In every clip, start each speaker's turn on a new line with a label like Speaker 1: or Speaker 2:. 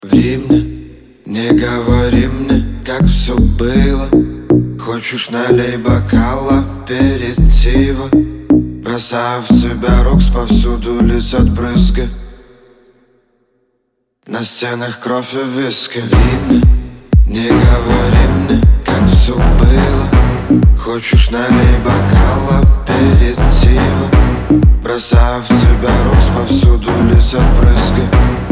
Speaker 1: Ври мне, не говори мне, как все было. Хочешь, налей бокала аперитива. Бросаю в тебя рокс, повсюду летят брызги. На стенах кровь и виски. Ври мне, не говори мне, как все было. Хочешь, налей бокала аперитива. Бросаю в тебя рокс, повсюду летят брызги.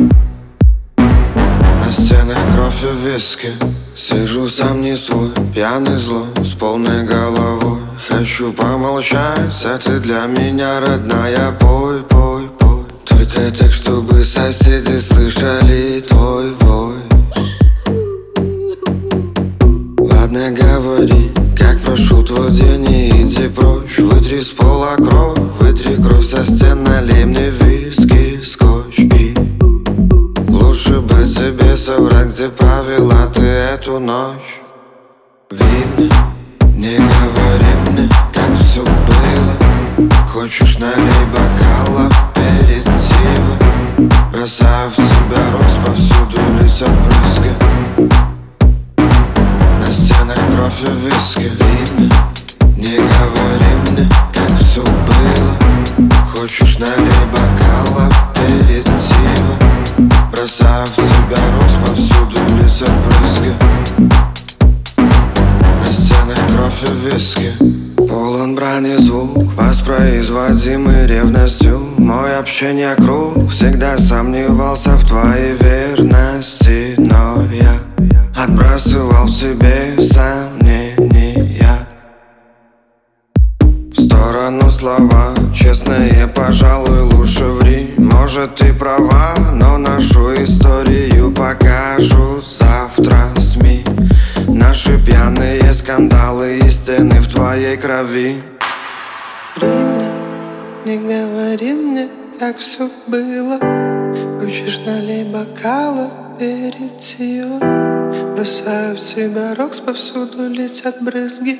Speaker 1: На стенах кровь и виски. Сижу сам не свой, пьяный злой, с полной головой. Хочу помолчать, а ты для меня родная. Пой, пой, пой, только так, чтобы соседи слышали твой вой. Ладно, говори, как прошел твой день, и иди прочь. Вытри с пола кровь, вытри кровь со стен. Налей мне виски, скотч и лучше бы тебе соврать, где провела ты эту ночь. Ври мне, не говори мне, как все было. Хочешь, налей бокала аперитива. Бросаю в тебя рокс, повсюду летят брызги. На стенах кровь и виски. Ври мне, не говори мне, как все было. Хочешь, налей бокала аперитива. Бросаю в тебя рокс, повсюду летят брызги. На стенах кровь и виски. Полон брани звук, воспроизводимый ревностью. Мой общение круг, всегда сомневался в твоей верности. Но я отбрасывал в себе сомнения. В сторону слова, честные, пожалуй, лучше ври. Может, ты права, но нашу историю покажут завтра СМИ. Наши пьяные скандалы и стены в твоей крови.
Speaker 2: Ври мне, не говори мне, как все было. Хочешь, налей бокала аперитива. Бросаю в тебя рокс, повсюду летят брызги.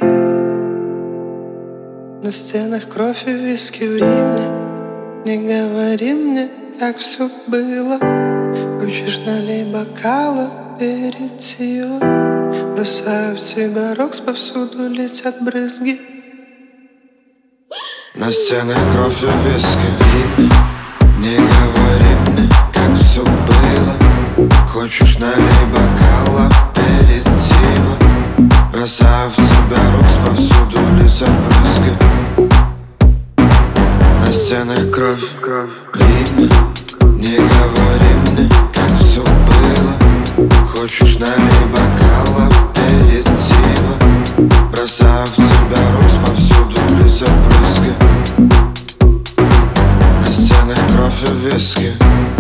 Speaker 2: На стенах кровь и виски. Ври мне, не говори мне, как все было. Хочешь, налей бокала аперитива. Бросаю в тебя рокс, повсюду летят брызги.
Speaker 1: На стенах кровь и виски. Ври мне, не говори мне, как все было. Хочешь, налей бокала аперитива. Бросаю в тебя рокс, повсюду летят брызги. На стенах кровь. Ври мне, не говори мне, как все было. Хочешь, налей бокала аперитива. Бросаю в тебя рокс, повсюду летят брызги. На стенах кровь и виски.